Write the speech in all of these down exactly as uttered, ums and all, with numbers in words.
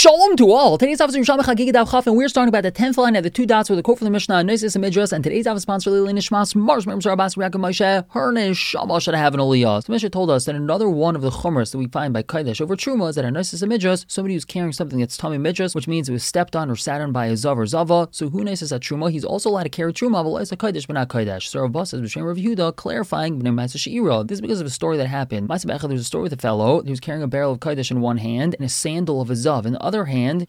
Shalom to all. Today's officer Yishalom Chagigi Dav Chaf, and we're starting about the tenth line at the two dots with a quote from the Mishnah, Noisis and Midrash, and today's officer sponsor Lili Nishmas, Mars Mars Rabbas Yaakov Moshe, her Neshama should have an Aliyah. The Mishnah told us that another one of the chumras that we find by Kodesh over Truma is that a Noisis and Midrash, somebody who's carrying something that's Tomei Midrash, which means it was stepped on or sat on by a Zav or Zava. So who Noisis at Truma? He's also allowed to carry Truma, but it's a Kodesh, but not Kodesh. So Rav Bas says B'Shem Rav Yehuda, clarifying B'nei Ma'aseh She'ira. This is because of a story that happened. Ma'aseh Be'echad, there's a story with a fellow who was carrying a barrel of Kodesh in one hand and a sandal of a Zav in the other hand.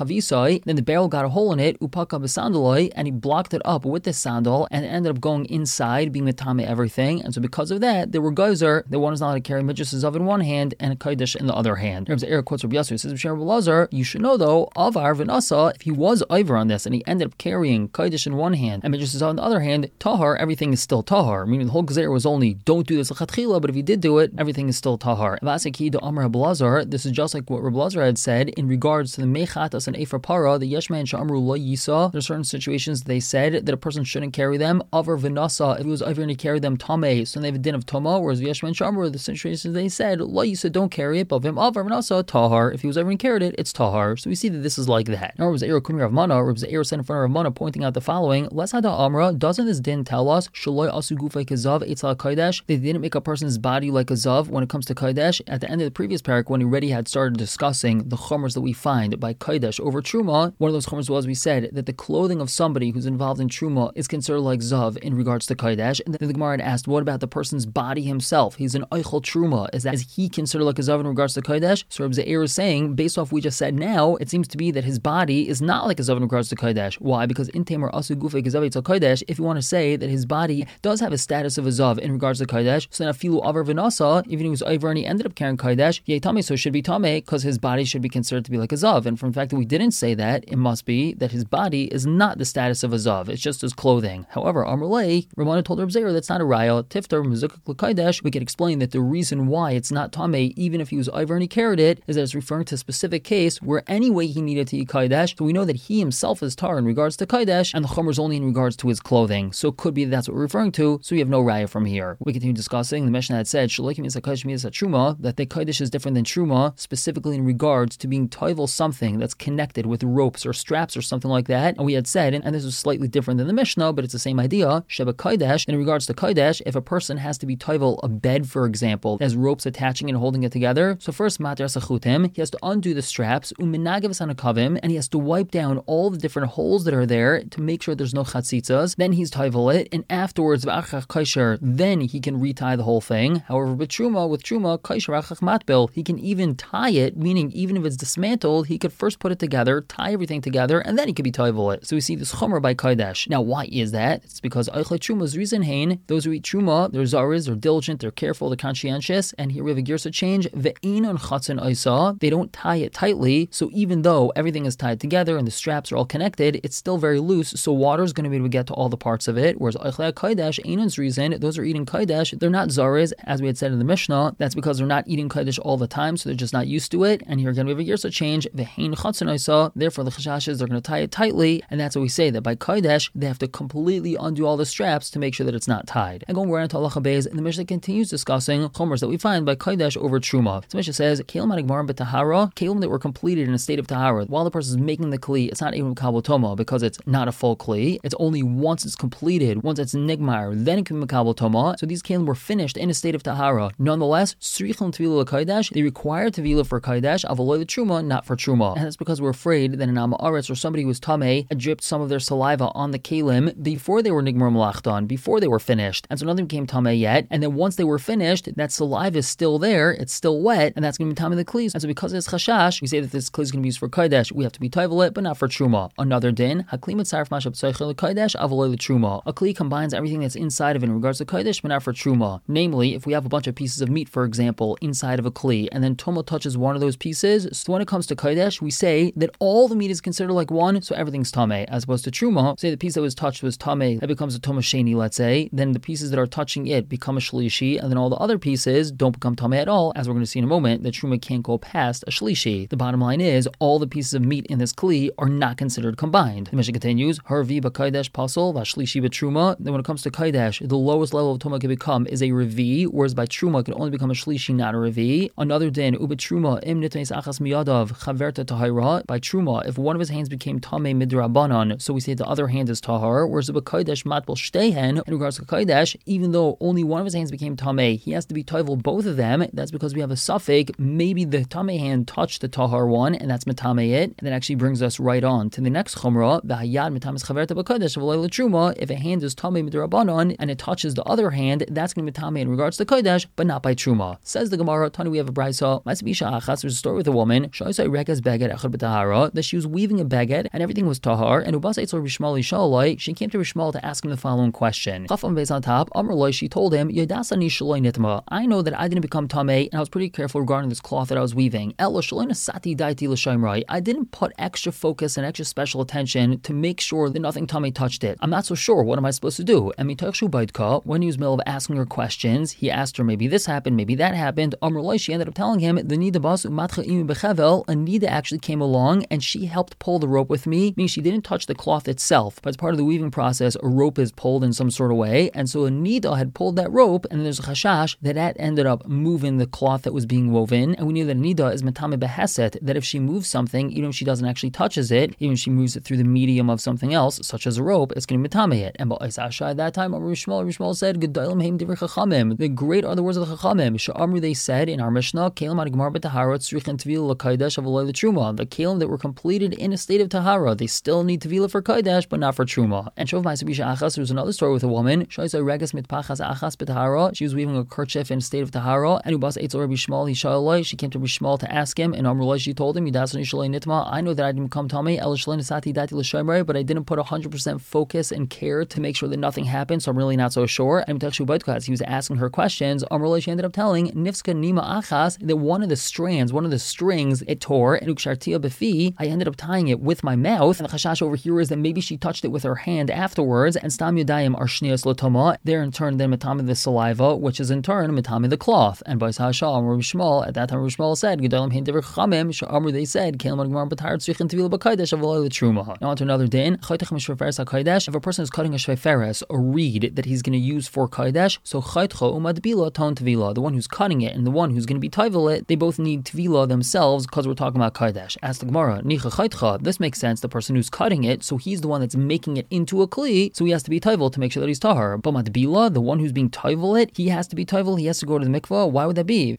Then the barrel got a hole in it, upaka b'sandaloi, and he blocked it up with the sandal, and it ended up going inside, being metame everything. And so because of that, there were geyser. The one is not allowed to carry midrash zav in one hand and a kodesh in the other hand. Rabbi Zeir quotes Rabbi Yasser, says Rabbi Lazar, you should know though, avar v'nasa, if he was over on this and he ended up carrying kodesh in one hand and midrash zav in the other hand, tahar, everything is still tahar. Meaning the whole gezer was only don't do this l'chatchila, but if he did do it, everything is still tahar. Vaseki do Amar Rabbi Lazar, this is just like what Rabbi Lazar had said in regards to the mechatas and efer para, the yeshman sha'amru lo yisa. There are certain situations they said that a person shouldn't carry them. Avar v'nasa, if he was over and he carried them tameh, so they have a din of tama. Whereas the yeshman sha'amru, the situations they said lo yisa, don't carry it, but v'im avar v'nasa tahar. If he was over and carried it, it's tahar. So we see that this is like that. Now Rabbi Zeir Kumi Rav Mana, Rabbi Zeir said in front of Rav Mana, pointing out the following: Les hada amra, doesn't this din tell us shaloi asu gufay kazav etzal kodesh? They didn't make a person's body like a zav when it comes to kodesh. At the end of the previous parak, when he already had started discussing the chumras that we find by kodesh over truma, one of those chumras was we said that the clothing of somebody who's involved in truma is considered like zav in regards to kodesh. And then the Gemara had asked, what about the person's body himself? He's an eichel truma. Is that is he considered like a zav in regards to kodesh? So Rabbi Zeir is saying, based off what we just said now, it seems to be that his body is not like a zav in regards to kodesh. Why? Because in tamer asu gufei kazav etzal kodesh, if you want to say that his body does have a status of a zav in regards to kodesh, so then afilu avar v'nasa, even if he was over and he ended up carrying kodesh, yeh tameh, so it should be tameh because his body should be considered to be like a zav. And from the fact that we didn't say that, it must be that his body is not the status of a zav, it's just his clothing. However, Amrulay, Ramana told Reb Zeir that's not a raya. Tiftar mezukak l'kodesh, we can explain that the reason why it's not tameh, even if he was over and he carried it, is that it's referring to a specific case where anyway he needed to eat kodesh. So we know that he himself is tar in regards to kodesh, and the chomer is only in regards to his clothing. So it could be that that's what we're referring to. So we have no raya from here. We continue discussing. The Mishnah had said shalokim is a kodesh is a truma, that the kodesh is different than truma, specifically in regards to being toivel something that's connected with ropes or straps or something like that. And we had said, and, and this is slightly different than the Mishnah, but it's the same idea, Sheba Kodesh, in regards to Kodesh, if a person has to be toivel a bed, for example, that has ropes attaching and holding it together, so first Matar Sachutim, he has to undo the straps, Uminagav Sanakavim, and he has to wipe down all the different holes that are there to make sure there's no chatzitzas, then he's toivel it, and afterwards, V'achach Kaisher, then he can retie the whole thing. However, with Truma, with Truma, Kaisher Achach Matbil, he can even tie it, meaning even if it's dismantled, he could first put it together, tie everything together, and then he could be toivel it. So we see this chomer by kodesh. Now, why is that? It's because eichle truma's reason hain. Those who eat truma, they're zaris, they're diligent, they're careful, they're conscientious. And here we have a girsa change. Ve'enon chatzin oisa. They don't tie it tightly. So even though everything is tied together and the straps are all connected, it's still very loose. So water is going to be able to get to all the parts of it. Whereas eichle kodesh, enon's reason, those who are eating kodesh, they're not zaris, as we had said in the Mishnah. That's because they're not eating kodesh all the time, so they're just not used to it. And here again we have a girsa change. Ve'ein chatzin oisa. Therefore, the chashash is they're going to tie it tightly, and that's what we say that by kodesh they have to completely undo all the straps to make sure that it's not tied. And going right into halacha beis, and the Mishnah continues discussing chomers that we find by kodesh over truma. So Mishnah says kelim adagmar b'tahara, kelim that were completed in a state of tahara. While the person is making the kli, it's not even makabel toma because it's not a full kli. It's only once it's completed, once it's nigmar, then it can be makabel toma. So these kelim were finished in a state of tahara. Nonetheless, srichel tevila kodesh, they require tevila for kodesh, avaloy the truma, not for truma. And that's because we're afraid that an amaretz or somebody who was tameh dripped some of their saliva on the kelim before they were nigmar malachton, before they were finished. And so nothing became tameh yet. And then once they were finished, that saliva is still there, it's still wet, and that's going to be tameh the klis. And so because it's chashash, we say that this kli is going to be used for kodesh. We have to be toivel it, but not for truma. Another din, hakli mitzaref mashab tzeichel kodesh avaloy truma. A kli combines everything that's inside of it in regards to kodesh, but not for truma. Namely, if we have a bunch of pieces of meat, for example, inside of a kli, and then toma touches one of those pieces, so when it comes to kodesh, we say that all the meat is considered like one, so everything's tameh, as opposed to truma. Say the piece that was touched was tameh, that becomes a toma sheni, let's say, then the pieces that are touching it become a shlishi, and then all the other pieces don't become tameh at all, as we're going to see in a moment, that truma can't go past a shlishi. The bottom line is, all the pieces of meat in this kli are not considered combined. The Mishnah continues, Harvi b'kodesh pasol v'shlishi b'truma. Then when it comes to kodesh, the lowest level of toma can become is a revi, whereas by truma it can only become a shlishi, not a revi. Another din, ubetruma im nitnes achas miyadav chaverta tahira. By truma, if one of his hands became tamei midrabanan, so we say the other hand is tahar. Whereas the kodesh matbel shtehen, in regards to kodesh, even though only one of his hands became tamei, he has to be toivel both of them. That's because we have a suffix. Maybe the tamei hand touched the tahar one, and that's metamei it. And that actually brings us right on to the next chumrah. The hayad metamis chaverta b'kodesh v'loy l'truma. If a hand is tamei midrabanan and it touches the other hand, that's going to be tamei in regards to kodesh, but not by truma. Says the Gemara, Tani, we have a brayso. There's a story with a woman that she was weaving a beged and everything was tahar. And she came to Rishmal to ask him the following question. On top, she told him, I know that I didn't become tamei and I was pretty careful regarding this cloth that I was weaving. I didn't put extra focus and extra special attention to make sure that nothing tamei touched it. I'm not so sure. What am I supposed to do? And when he was in the middle of asking her questions, he asked her, maybe this happened, maybe that happened. She ended up telling him, the nida bas umatcha imi bechevel, a nida actually came along and she helped pull the rope with me, meaning she didn't touch the cloth itself, but as part of the weaving process, a rope is pulled in some sort of way, and so a nida had pulled that rope, and there's a chashash that that ended up moving the cloth that was being woven, and we knew that a nida is metame beheset, that if she moves something, even if she doesn't actually touches it, even if she moves it through the medium of something else, such as a rope, it's going to metame it. And at that time, Amr Rishmal, Rishmal said, Gedalim heim divrei chachamim. The great are the words of the chachamim. Sha'amru, they said in our Mishnah, Kelim adgmar b'tahara tzrichin tvila l'kaidesh avolay l'truma. The kelim that were completed in a state of tahara, they still need tvila for kaidesh, but not for truma. And Shov Ma'aseh Achas, there was another story with a woman. Shaisa regas mitpachas achas b'tahara. She was weaving a kerchief in a state of tahara. And ubas eitzel Rabbi Shmuel he shaloi. She came to Rabbi Shmuel to ask him, and Amrullah she told him, Yidasani shaloi nitma. I know that I didn't become tamei el shaloi nisati dati l'shemrei, but I didn't put one hundred percent focus and care to make sure that nothing happened, so I'm really not so sure. And as he was asking her questions, Amrullah she ended up telling Nifska nima achas that one of the strands, one of the strings, it tore, and ukshartia befi, I ended up tying it with my mouth. And the chashash over here is that maybe she touched it with her hand afterwards, and stam yudayim are shnias l'toma. There in turn then metame the saliva, which is in turn metame the cloth. And by Sahashah, Amr Shmuel, at that time Shmuel said, Gedalim hein divrei chachamim, Sha'amru they said, Kelim adgmar b'tahar tzrichin tvila b'kaidesh avolay l'truma. Now on to another din. Chaytech mishveferes hakaidesh. If a person is cutting a shveferes, a reed that he's going to use for kaidesh, so chaytcha umadbila ton tvila. The one who's cutting it and the one who's going to be taivel it, they both need tvila themselves because we're talking about kaidesh. Ask the Gemara, nicha chaytcha. This makes sense. The person who's cutting it, so he's the one that's making it into a kli, so he has to be taivel to make sure that he's tahar. But madbila, the one who's being taivel it, he has to be taivel. He has to go to the mikvah. Why would that be?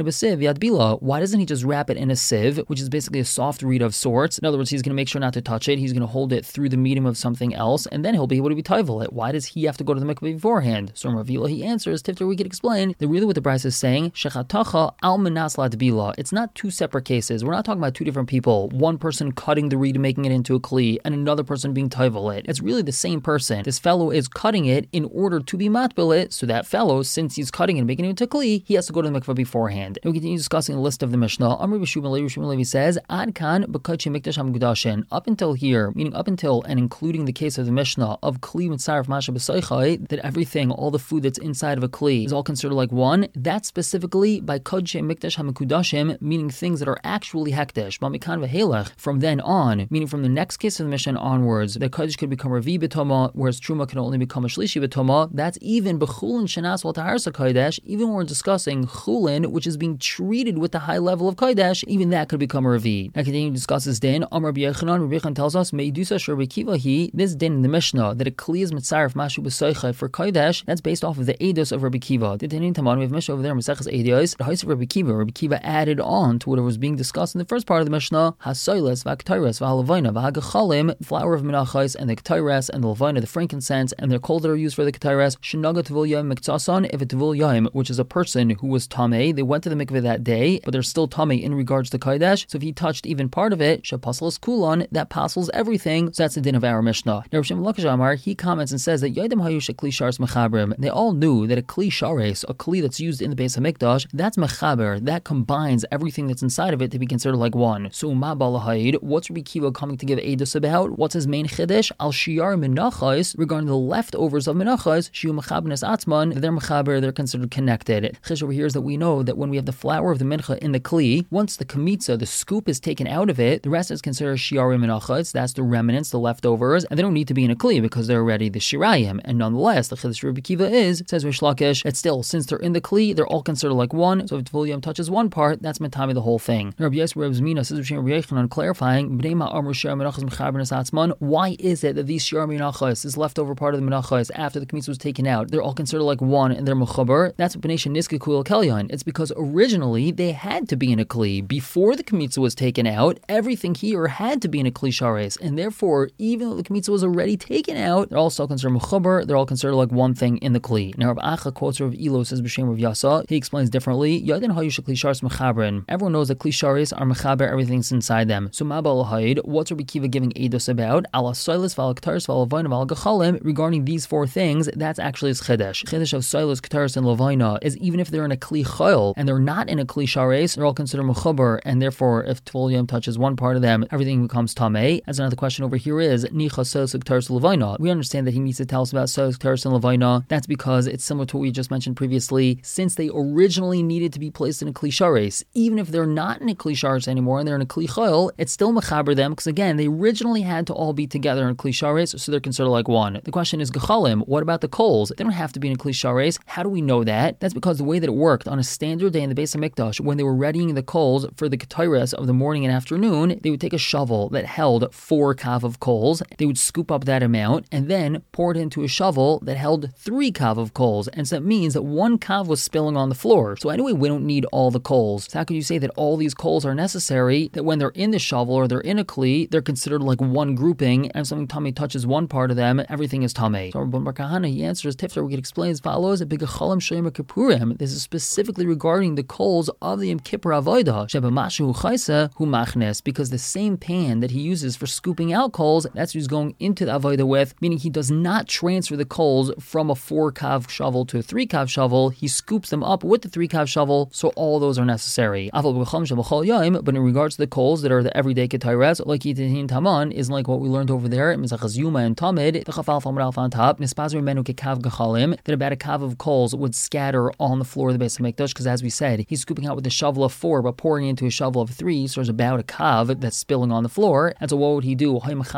Why doesn't he just wrap it in a sieve, which is basically a soft reed of sorts? In other words, he's going to make sure not to touch it. He's going to hold it through the medium of something else, and then he'll be able to be taivel it. Why does he have to go to the mikvah beforehand? So Ravila he answers, Tifter, we could explain that really what the Bryce is saying, shechatacha al menas ladbila. It's not two separate cases. We're not talking about two different people. One person cutting the reed and making it into a kli, and another person being taivel it. It's really the same person. This fellow is cutting it in order to be matbil it, so that fellow, since he's cutting it and making it into a kli, he has to go to the mikvah beforehand. And we continue discussing the list of the Mishnah. Amr B'Shmuel Levi says, Ad kan b'kachim mikdash hamgudashin. Up until here, meaning up until and including the case of the Mishnah of kli mitzaref masha b'soichai, that everything, all the food that's inside of a kli is all considered like one. That's specifically by kodshei mikdash hamikudashim, meaning things that are actually hekdesh. B'mikan v'helech. From then on, meaning from the next case of the Mishnah onwards, the kodesh could become revi b'toma, whereas truma can only become a shlishi b'toma. That's even b'chulin shenas wal taharsa kodesh. Even when we're discussing chulin, which is being treated with the high level of kodesh, even that could become a revi. Now continuing to discuss this din, Amar Rabbi Yochanan, Rabbi Yochanan tells us, Meidusa shor Rabbi Kiva he, this din in the Mishnah, that a kli is mitzaref mashu b'soichai for kodesh, that's based off of the Eidos of Rabbi Kiva. The din in Taman, we have Mishnah over there, Maseches Eidos, the house of Rabbi Kiva. Rabbi Kiva added on to whatever was being discussed in the first part of the Mishnah, hasoiles v'aktoires v'halavayna v'hagachalim, flour of menachos and the ketores and the lavayna, the frankincense, and their coal that are used for the ketores, shenaga tevul yom miktasan, if a tevul yom, which is a person who was tamei, they went to the mikveh that day, but they're still tamei in regards to kodesh, so if he touched even part of it, shapaslas kulon, that passes everything, so that's the din of our Mishnah. Now Rav Shimon Lakish Amar, he comments and says that Yaidim hayu shekli shares mechabrim, they all knew that a kli shares, a kli that's used in the Beis HaMikdash, that's mechaber, that combines everything that's inside of it to be considered like one. So ma balahayid, what's Rabbi Kiva coming to give edus about? What's his main chiddush? Al shiar menachos, regarding the leftovers of menachos, shiu mechabnes atzman, they're mechaber, they're considered connected. Chish over here is that we know that when we have the flour of the mincha in the kli, once the kamitza, the scoop is taken out of it, the rest is considered shiarim menachos, that's the remnants, the leftovers, and they don't need to be in a kli because they're already the shirayim. And nonetheless, the chiddush Rabbi Kiva is, says Rish Lakish, that still, since they're in the kli, they're all considered like one, so if Tvul Yom touches one part, that's metami the whole thing. Rabbi Yosef course, Reb Zmina says B'Shem Reb Yochanan clarifying, why is it that these Shiur Menachos, this leftover part of the Menachos after the Kmitza was taken out, they're all considered like one and they're Mechaber? That's what B'nai Sheniskekul Kelyon. It's because originally they had to be in a Kli. Before the Kmitza was taken out, everything here had to be in a Kli Shares, and therefore, even though the Kmitza was already taken out, they're all still considered Mechaber, they're all considered like one thing in the Kli. Now, Rav Acha quotes Rav Elo, says B'Shem Rav Yasa, he explains differently, Yadin Hayush Kli Shares Mechabrin. Everyone knows that Kli Shares are Mechaber, everything's inside them. So Mabal Haid, what's Rabbi Kiva giving Eidos about? Ala Soilis, Val Ktaris, Val Lavaina, Val Gachalim, regarding these four things, that's actually his Chedesh. Chedesh of Soilis, Ktaris, and Lavaina is even if they're in a Kli Chayil and they're not in a Kli Shares, they're all considered Mechaber, and therefore, if Tvul Yom touches one part of them, everything becomes Tameh. As another question over here is, Nicha Soilis, Ktaris, Lavaina. We understand that he needs to tell us about Soilis, Ktaris, and Lavaina. That's because it's similar to what we just mentioned previously, since they originally needed to be placed in a Kli Shares, even if they're not in a Kli Shares anymore and they're in a Kli Chayil, it's still Mechaber them, because again, they originally had to all be together in Kli Shares, so they're considered like one. The question is, Gechalim, what about the coals? They don't have to be in a Kli Shares. How do we know that? That's because the way that it worked on a standard day in the Beis HaMikdash, when they were readying the coals for the Ketores of the morning and afternoon, they would take a shovel that held four kav of coals, they would scoop up that amount, and then pour it into a shovel that held three kav of coals, and so that means that one kav was spilling on the floor. So anyway, we don't need all the coals. So how could you say that all these coals are necessary, that when they're in the shovel or they're in a kli, they're considered like one grouping, and if something tummy touches one part of them, everything is tamei? So Rabbi Bar Kahana, he answers Tifter, we could explain as follows, that B'Gechalim Shema Kippurim, this is specifically regarding the coals of the Yom Kippur Avodah, Sheba Mashu Chaisa Hu Machnes, because the same pan that he uses for scooping out coals, that's what he's going into the Avodah with, meaning he does not transfer the coals from a four kav shovel to a three kav shovel, he scoops them up with the three kav shovel, so all those are necessary. But in regards to the coals that are the everyday ketayres, like Yitihin Taman, is like what we learned over there, Mizachas Yuma and Tamid, the Chafal Famar Alf on top, Nispazir Menu Kekav Gachalim, that about a kav of coals would scatter on the floor of the Beis HaMikdash, because as we said, he's scooping out with a shovel of four, but pouring into a shovel of three, so there's about a kav that's spilling on the floor. And so what would he do?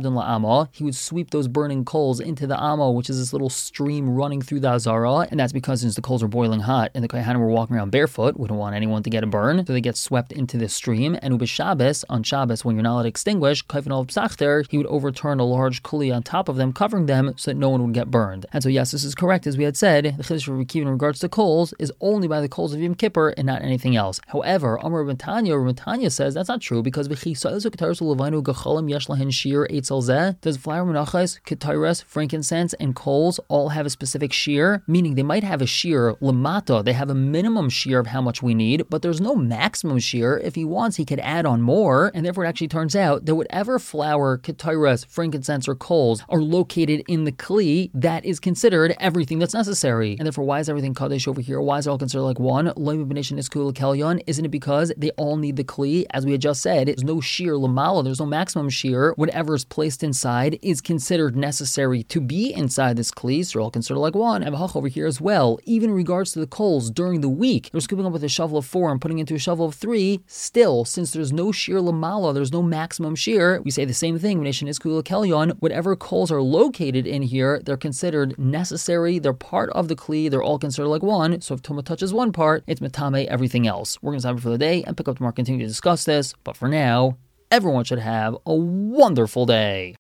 He would sweep those burning coals into the Amo, which is this little stream running through the Azara, and that's because since the coals are boiling hot and the Kohanim were walking around barefoot, we don't want anyone to get a burn, so they get swept into this stream. And Ubis Shabbos, on Shabbos, when you're not allowed to extinguish, he would overturn a large kli on top of them, covering them so that no one would get burned. And so yes, this is correct, as we had said, the Chiddush for Rekiv in regards to coals is only by the coals of Yom Kippur and not anything else. However, Amar Rabbi Tanya, Rabbi Tanya says that's not true, because does flour menachos, ketores, frankincense, and coals all have a specific shear? Meaning they might have a shear lamata, they have a minimum shear of how much we need, but there's no maximum shear. If he wants, he could add on more, and therefore it actually turns out that whatever flour, ketores, frankincense, or coals are located in the kli, that is considered everything that's necessary. And therefore, why is everything kaddish over here? Why is it all considered like one? Isn't it because they all need the kli? As we had just said, there's no shear lamala, there's no maximum shear. Whatever is placed inside is considered necessary to be inside this kli, so they're all considered like one. And Hach over here as well, even in regards to the coals during the week, they're scooping up with a shovel of four and putting into a shovel of three. Still, since there's no shear lamala, there's no maximum shear, we say the same thing. Whatever coals are located in here, they're considered necessary, they're part of the kli, they're all considered like one. So if Tuma touches one part, it's metame everything else. We're going to stop it for the day and pick up tomorrow, continue to discuss this. But for now, everyone should have a wonderful day.